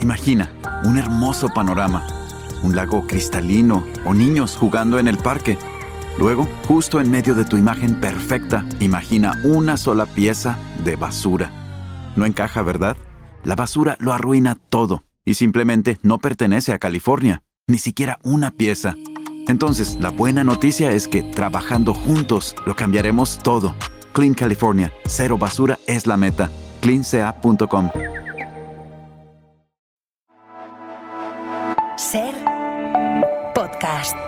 Imagina un hermoso panorama, un lago cristalino o niños jugando en el parque. Luego, justo en medio de tu imagen perfecta, imagina una sola pieza de basura. No encaja, ¿verdad? La basura lo arruina todo y simplemente no pertenece a California, ni siquiera una pieza. Entonces, la buena noticia es que trabajando juntos lo cambiaremos todo. Clean California, cero basura es la meta. cleanca.com. Ser podcast.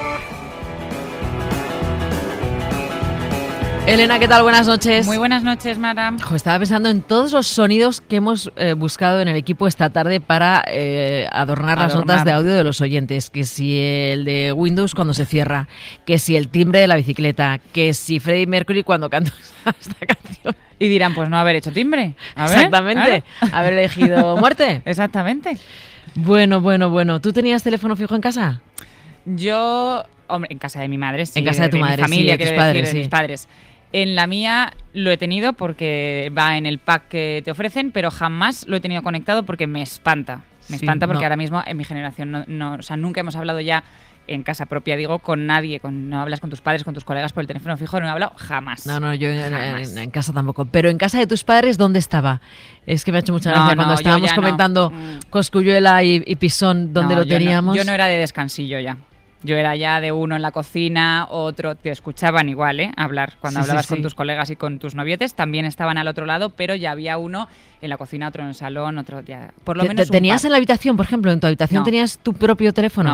Elena, ¿qué tal? Buenas noches. Muy buenas noches, Mara. Estaba pensando en todos los sonidos que hemos buscado en el equipo esta tarde para adornar las notas de audio de los oyentes. Que si el de Windows cuando se cierra, que si el timbre de la bicicleta, que si Freddie Mercury cuando canta esta canción. Y dirán, pues no haber hecho timbre. A ver, exactamente. Haber elegido muerte. Exactamente. Bueno. ¿Tú tenías teléfono fijo en casa? Yo, hombre, en casa de mi madre, sí. En casa de tu madre, mi familia, sí, de tus padres, sí. mis padres. En la mía lo he tenido porque va en el pack que te ofrecen, pero jamás lo he tenido conectado porque me espanta. Me espanta porque ahora mismo en mi generación o sea, nunca hemos hablado ya en casa propia, digo, con nadie. No hablas con tus padres, con tus colegas por el teléfono fijo, no he hablado jamás. No, yo en casa tampoco. Pero en casa de tus padres, ¿dónde estaba? Es que me ha hecho mucha gracia cuando estábamos comentando Cosculluela y Pisón, ¿dónde lo teníamos? Yo no era de descansillo ya. Yo era ya de uno en la cocina, otro, te escuchaban igual, hablar. Cuando hablabas con tus colegas y con tus novietes, también estaban al otro lado, pero ya había uno en la cocina, otro en el salón, otro ya. Por lo menos ¿Tenías en la habitación, por ejemplo, en tu habitación tenías tu propio teléfono?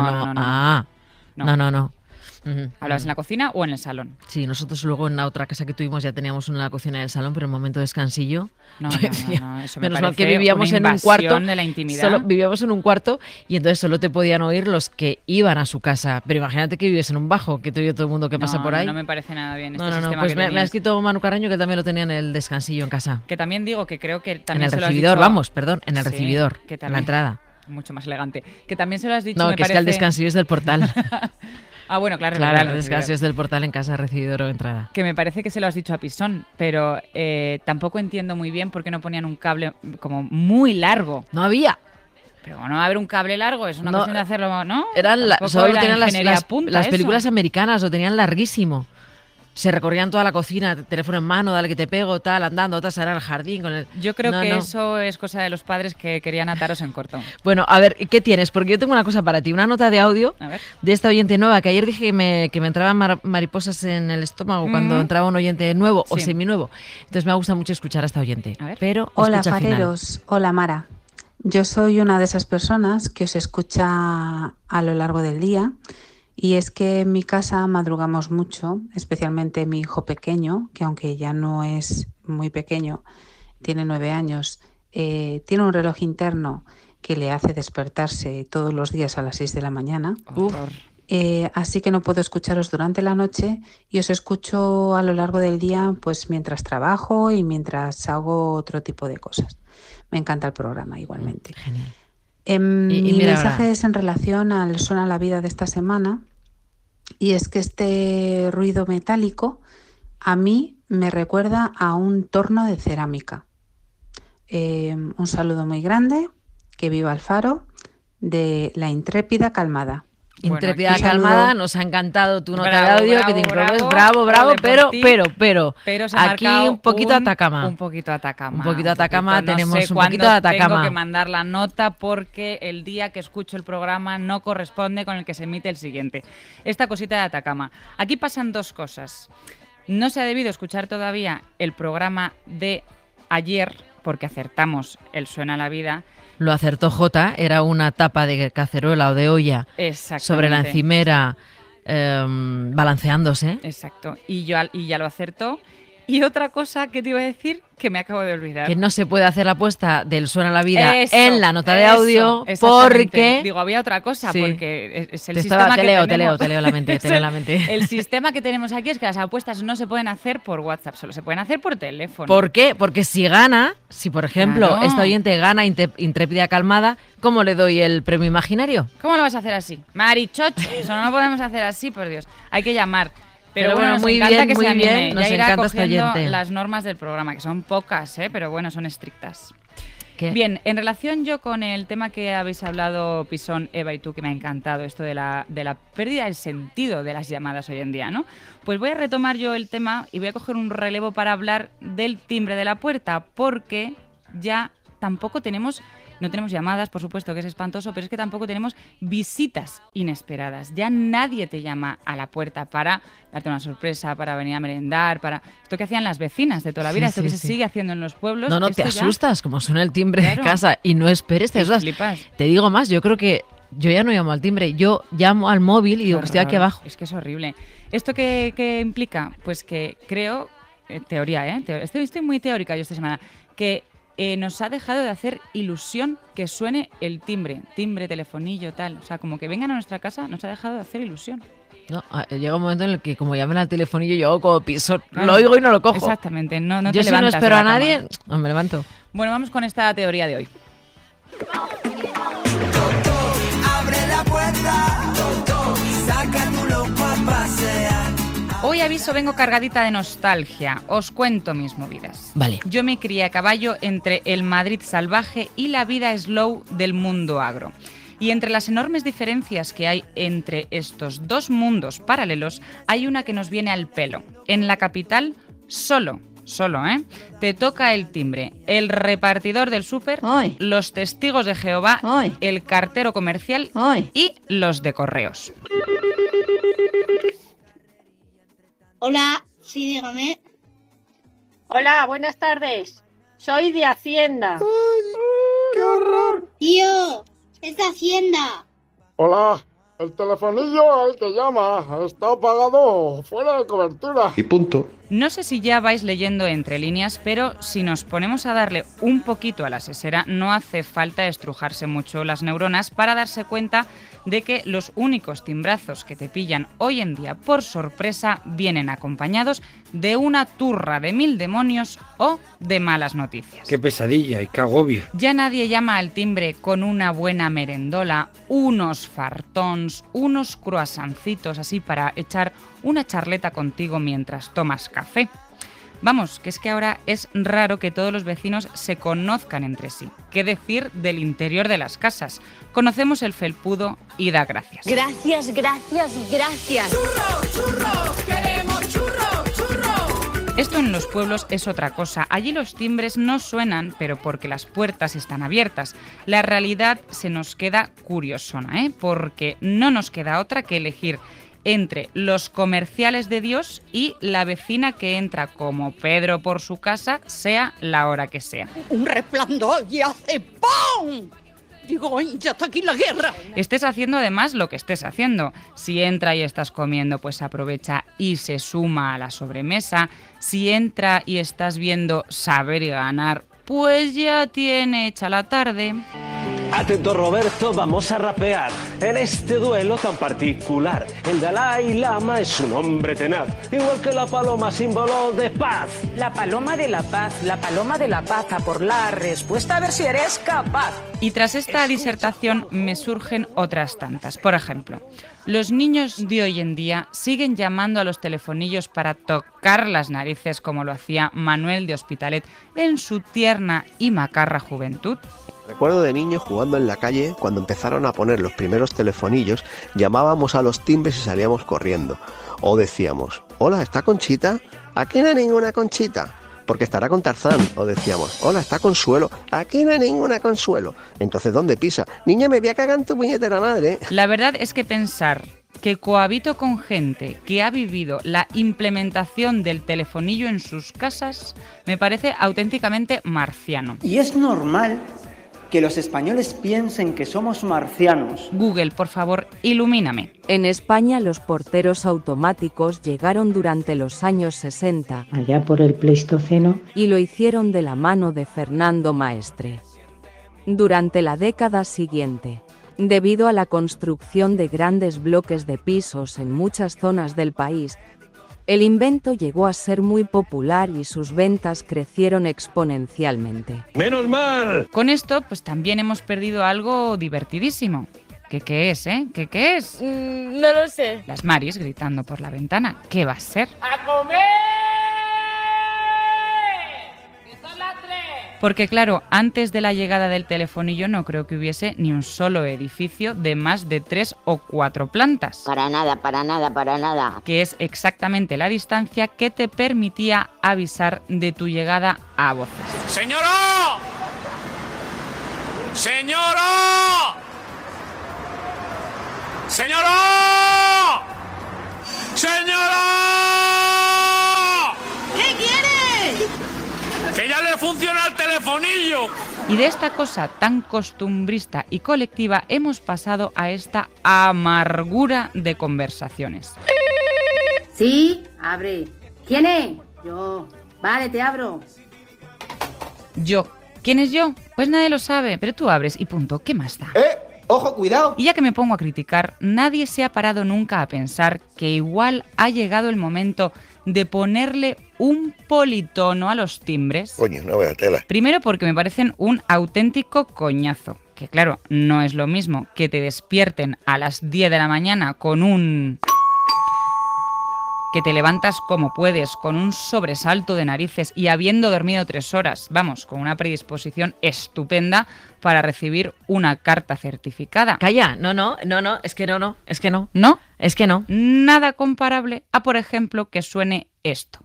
No. ¿Hablabas en la cocina o en el salón? Sí, nosotros luego en la otra casa que tuvimos ya teníamos una en la cocina y el salón, pero en el momento de descansillo. No, eso me menos parece mal que vivíamos una en un cuarto. de la intimidad. Solo vivíamos en un cuarto y entonces solo te podían oír los que iban a su casa. Pero imagínate que vives en un bajo, que te oye todo el mundo que pasa por ahí. No me parece nada bien este No, sistema pues que me ha escrito Manu Carreño que también lo tenía en el descansillo en casa. Que también digo que creo que también en el recibidor, en el recibidor, en la entrada. Mucho más elegante. Que también se lo has dicho, No, que es que el descansillo es del portal. Bueno, claro, el descanso es del portal en casa, recibidor o entrada. Que me parece que se lo has dicho a Pisón, pero tampoco entiendo muy bien por qué no ponían un cable como muy largo. No había. Pero no va a haber un cable largo, es una cuestión de hacerlo, ¿no? Solo tenían las películas americanas, lo tenían larguísimo. Se recorrían toda la cocina, teléfono en mano, dale que te pego, tal, andando, otras eran al jardín. Yo creo que eso es cosa de los padres que querían ataros en corto. Bueno, a ver, ¿qué tienes? Porque yo tengo una cosa para ti, una nota de audio de esta oyente nueva, que ayer dije que me entraban mariposas en el estómago cuando entraba un oyente nuevo o seminuevo. Entonces me gusta mucho escuchar a esta oyente. Pero hola, fareros. Hola, Mara. Yo soy una de esas personas que os escucha a lo largo del día. Y es que en mi casa madrugamos mucho, especialmente mi hijo pequeño, que aunque ya no es muy pequeño, tiene 9 años, tiene un reloj interno que le hace despertarse todos los días a las 6 de la mañana. Así que no puedo escucharos durante la noche y os escucho a lo largo del día, pues mientras trabajo y mientras hago otro tipo de cosas. Me encanta el programa igualmente. Genial. Mi mensaje es en relación al Suena la Vida de esta semana, y es que este ruido metálico a mí me recuerda a un torno de cerámica. Un saludo muy grande, que viva el faro, de la intrépida Calmada. Intrépida Calmada, nos ha encantado tu nota de audio, que te incluyes, bravo, pero aquí un poquito Atacama. Un poquito Atacama. Un poquito Atacama, tenemos un poquito de Atacama. Tengo que mandar la nota porque el día que escucho el programa no corresponde con el que se emite el siguiente. Esta cosita de Atacama. Aquí pasan dos cosas. No se ha debido escuchar todavía el programa de ayer porque acertamos el Suena la Vida. Lo acertó Jota, era una tapa de cacerola o de olla sobre la encimera balanceándose. Exacto, y ya lo acertó. Y otra cosa que te iba a decir que me acabo de olvidar. Que no se puede hacer la apuesta del Suena la Vida en la nota de audio porque... Digo, había otra cosa, porque es el sistema que tenemos. Te leo la mente. El sistema que tenemos aquí es que las apuestas no se pueden hacer por WhatsApp, solo se pueden hacer por teléfono. ¿Por qué? Porque si por ejemplo, esta oyente gana Intrépida Calmada, ¿cómo le doy el premio imaginario? ¿Cómo lo vas a hacer así? Marichocho, eso no lo podemos hacer así, por Dios. Hay que llamar. Pero bueno, muy bien, que se anime. Nos ya irá cogiendo las normas del programa, que son pocas, pero bueno, son estrictas. ¿Qué? Bien, en relación yo con el tema que habéis hablado, Pisón, Eva y tú, que me ha encantado, esto de la pérdida del sentido de las llamadas hoy en día, ¿no? Pues voy a retomar yo el tema y voy a coger un relevo para hablar del timbre de la puerta, porque ya tampoco no tenemos llamadas, por supuesto que es espantoso, pero es que tampoco tenemos visitas inesperadas. Ya nadie te llama a la puerta para darte una sorpresa, para venir a merendar, para esto que hacían las vecinas de toda la vida, esto que se sigue haciendo en los pueblos. No, te asustas, como suena el timbre de casa y no esperes, te asustas. Flipas. Te digo más, yo creo que yo ya no llamo al timbre, yo llamo al móvil y digo que estoy aquí abajo. Es que es horrible. ¿Esto qué implica? Pues que creo, teoría, estoy muy teórica yo esta semana, que nos ha dejado de hacer ilusión que suene el timbre, telefonillo, tal. O sea, como que vengan a nuestra casa, nos ha dejado de hacer ilusión. No, llega un momento en el que como llaman al telefonillo, yo hago como piso, lo oigo y no lo cojo. Exactamente, no yo te si levantas. No espero a nadie, no me levanto. Bueno, vamos con esta teoría de hoy. Abre la puerta, saca tu loco a pasear. Hoy aviso, vengo cargadita de nostalgia. Os cuento mis movidas. Vale. Yo me crié a caballo entre el Madrid salvaje y la vida slow del mundo agro. Y entre las enormes diferencias que hay entre estos dos mundos paralelos, hay una que nos viene al pelo. En la capital, solo, te toca el timbre, el repartidor del súper, los testigos de Jehová, el cartero comercial y los de correos. Hola, sí, dígame. Hola, buenas tardes. Soy de Hacienda. ¡Qué horror! Tío, es de Hacienda. Hola, el telefonillo al que llama está apagado, fuera de cobertura. Y punto. No sé si ya vais leyendo entre líneas, pero si nos ponemos a darle un poquito a la sesera, no hace falta estrujarse mucho las neuronas para darse cuenta de que los únicos timbrazos que te pillan hoy en día por sorpresa vienen acompañados de una turra de 1000 demonios o de malas noticias. Qué pesadilla y qué agobio. Ya nadie llama al timbre con una buena merendola, unos fartons, unos croissancitos así para echar una charleta contigo mientras tomas café. Vamos, que es que ahora es raro que todos los vecinos se conozcan entre sí. ¿Qué decir del interior de las casas? Conocemos el felpudo y da gracias. Gracias, gracias, gracias. ¡Churro, churro! ¡Queremos churro, churro! Esto en los pueblos es otra cosa. Allí los timbres no suenan, pero porque las puertas están abiertas. La realidad se nos queda curiosona, porque no nos queda otra que elegir entre los comerciales de Dios y la vecina que entra como Pedro por su casa, sea la hora que sea. Un resplandor y hace ¡pum! Digo, ya está aquí la guerra. Estés haciendo además lo que estés haciendo. Si entra y estás comiendo, pues aprovecha y se suma a la sobremesa. Si entra y estás viendo Saber y Ganar, pues ya tiene hecha la tarde. Atento, Roberto, vamos a rapear en este duelo tan particular. El Dalai Lama es un hombre tenaz, igual que la paloma, símbolo de paz. La paloma de la paz, a por la respuesta, a ver si eres capaz. Y tras esta disertación me surgen otras tantas. Por ejemplo, los niños de hoy en día siguen llamando a los telefonillos para tocar las narices como lo hacía Manuel de Hospitalet en su tierna y macarra juventud. Recuerdo de niño jugando en la calle, cuando empezaron a poner los primeros telefonillos, llamábamos a los timbres y salíamos corriendo. O decíamos, hola, ¿está Conchita? Aquí no hay ninguna Conchita, porque estará con Tarzán. O decíamos, hola, ¿está Consuelo? Aquí no hay ninguna Consuelo. Entonces, ¿dónde pisa? Niña, me voy a cagar en tu puñetera madre. La verdad es que pensar que cohabito con gente que ha vivido la implementación del telefonillo en sus casas me parece auténticamente marciano. Y es normal que los españoles piensen que somos marcianos. Google, por favor, ilumíname. En España los porteros automáticos llegaron durante los años 60. Allá por el Pleistoceno. Y lo hicieron de la mano de Fernando Maestre. Durante la década siguiente, debido a la construcción de grandes bloques de pisos en muchas zonas del país, el invento llegó a ser muy popular y sus ventas crecieron exponencialmente. ¡Menos mal! Con esto, pues también hemos perdido algo divertidísimo. ¿Qué es, ¿Qué es? No lo sé. Las Maris gritando por la ventana. ¿Qué va a ser? ¡A comer! ¡Que son las 3! Porque claro, antes de la llegada del telefonillo no creo que hubiese ni un solo edificio de más de 3 o 4 plantas. Para nada, para nada, para nada. Que es exactamente la distancia que te permitía avisar de tu llegada a voces. ¡Señora! ¡Señora! ¡Señora! ¡Señora! ¿Qué quieres? ¡Que ya le funciona el telefonillo! Y de esta cosa tan costumbrista y colectiva hemos pasado a esta amargura de conversaciones. Sí, abre. ¿Quién es? Yo. Vale, te abro. Yo. ¿Quién es yo? Pues nadie lo sabe, pero tú abres y punto. ¿Qué más da? ¡Ojo, cuidado! Y ya que me pongo a criticar, nadie se ha parado nunca a pensar que igual ha llegado el momento de ponerle un politono a los timbres. Coño, no veo tela. Primero porque me parecen un auténtico coñazo. Que claro, no es lo mismo que te despierten a las 10 de la mañana con un... que te levantas como puedes, con un sobresalto de narices y habiendo dormido 3 horas, vamos, con una predisposición estupenda para recibir una carta certificada. Calla, no, es que no. ¿No? Es que no. Nada comparable a, por ejemplo, que suene esto.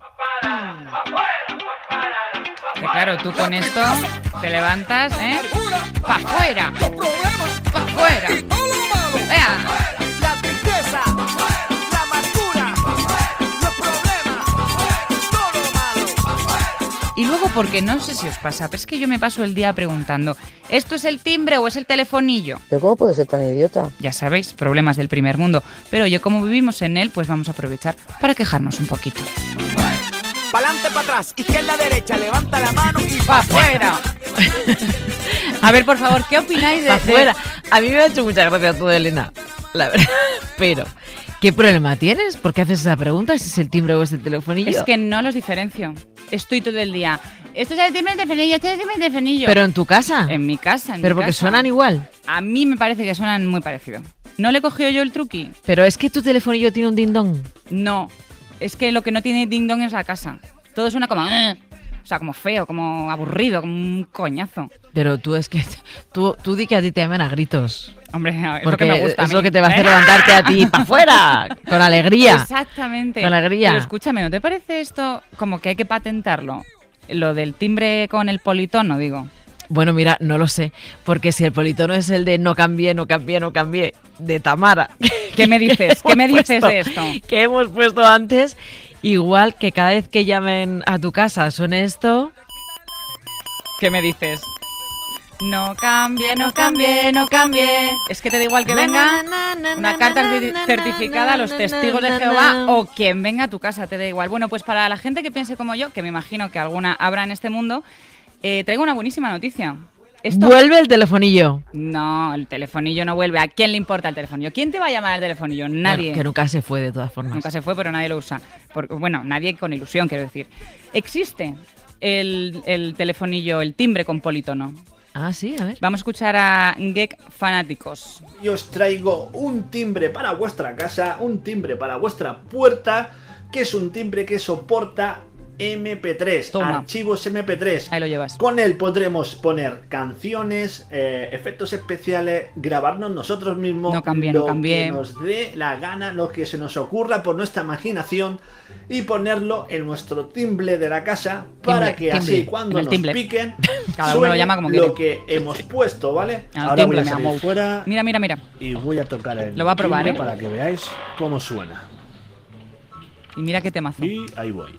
Que claro, tú con esto te levantas, ¿eh? ¡Pa' afuera! ¡Pa' afuera! ¡Vea! La tristeza, la amargura, los problemas, todo malo. Y luego, porque no sé si os pasa, pero es que yo me paso el día preguntando, ¿esto es el timbre o es el telefonillo? ¿Pero cómo puedes ser tan idiota? Ya sabéis, problemas del primer mundo. Pero oye, como vivimos en él, pues vamos a aprovechar para quejarnos un poquito. Pa'lante, para atrás, izquierda, derecha, levanta la mano y ¡pa' afuera! A ver, por favor, ¿qué opináis de afuera? A mí me ha hecho mucha gracia todo, Elena, la verdad. Pero, ¿qué problema tienes? ¿Por qué haces esa pregunta? ¿Si es el timbre o es el telefonillo? Es que no los diferencio. Estoy todo el día. Esto es el timbre del telefonillo, esto es el timbre del telefonillo. ¿Pero en tu casa? En mi casa, ¿Pero porque suenan igual? A mí me parece que suenan muy parecido. ¿No le he cogido yo el truqui? ¿Pero es que tu telefonillo tiene un ding-dong? No. Es que lo que no tiene ding dong es la casa. Todo suena como... O sea, como feo, como aburrido, como un coñazo. Pero tú es que... Tú di que a ti te llaman a gritos. Hombre, es porque lo que me gusta es lo que te va a hacer levantarte a ti para afuera, con alegría. Exactamente. Con alegría. Pero escúchame, ¿no te parece esto como que hay que patentarlo? Lo del timbre con el politono, digo. Bueno, mira, no lo sé, porque si el politono es el de no cambié, de Tamara. ¿Qué me dices? ¿Qué me dices de esto? Que hemos puesto antes, igual que cada vez que llamen a tu casa suene esto. ¿Qué me dices? No cambie, no cambie, no cambie. Es que te da igual que venga una carta certificada a los testigos de Jehová o quien venga a tu casa, te da igual. Bueno, pues para la gente que piense como yo, que me imagino que alguna habrá en este mundo, traigo una buenísima noticia. ¿Vuelve el telefonillo? No, el telefonillo no vuelve. ¿A quién le importa el telefonillo? ¿Quién te va a llamar al telefonillo? Nadie. Bueno, que nunca se fue, de todas formas. Nunca se fue, pero nadie lo usa. Bueno, nadie con ilusión, quiero decir. Existe el telefonillo, el timbre con politono. Ah, sí, a ver. Vamos a escuchar a Geek Fanáticos. Y os traigo un timbre para vuestra casa, un timbre para vuestra puerta, que es un timbre que soporta MP3, Toma. Archivos MP3. Ahí lo llevas. Con él podremos poner canciones, efectos especiales, grabarnos nosotros mismos, No cambié. que nos dé la gana, lo que se nos ocurra por nuestra imaginación y ponerlo en nuestro timbre de la casa para que así cuando nos piquen cada uno lo llama como lo quiere. que hemos puesto, ¿vale? Ahora voy a salir fuera. Mira. Y voy a tocar el Lo va a probar, timbre ¿eh? para que veáis cómo suena. Y mira qué temazo. Y ahí voy.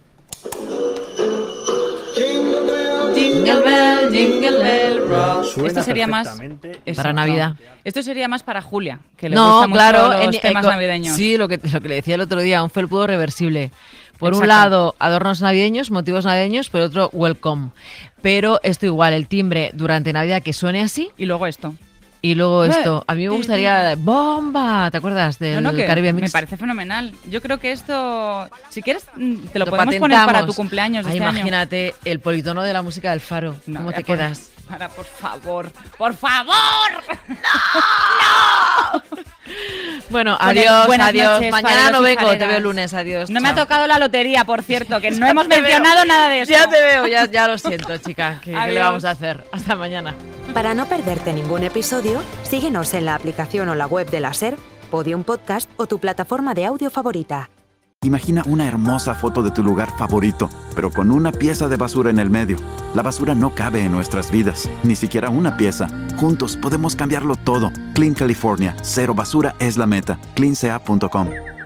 Jingle bell, jingle bell rock. Suena Esto sería más perfectamente. Para Navidad. Esto sería más para Julia, que le No, gustan claro, mucho los temas navideños. Sí, lo que le decía el otro día, un felpudo reversible. Por un Exacto. lado, adornos navideños, motivos navideños, por otro, welcome. Pero esto igual, el timbre durante Navidad que suene así. Y luego esto. Y luego esto. A mí me gustaría... ¡Bomba! ¿Te acuerdas del No, que Caribe Mix? me parece fenomenal. Yo creo que esto, si quieres, te lo podemos poner para tu cumpleaños de este año. Imagínate el politono de la música del Faro. No, ¿Cómo te por- quedas? Ahora, por favor. ¡Por favor! Bueno, adiós, Buenas adiós. noches, Mañana fareros no y vengo, te fareras. veo el lunes, adiós. No me ha chao. tocado la lotería, por cierto, que no hemos mencionado nada de eso. Ya te veo, ya lo siento, chica. ¿Qué le Adiós. vamos a hacer? Hasta mañana. Para no perderte ningún episodio, síguenos en la aplicación o la web de la SER, Podium Podcast o tu plataforma de audio favorita. Imagina una hermosa foto de tu lugar favorito, pero con una pieza de basura en el medio. La basura no cabe en nuestras vidas, ni siquiera una pieza. Juntos podemos cambiarlo todo. Clean California, cero basura es la meta. cleanca.com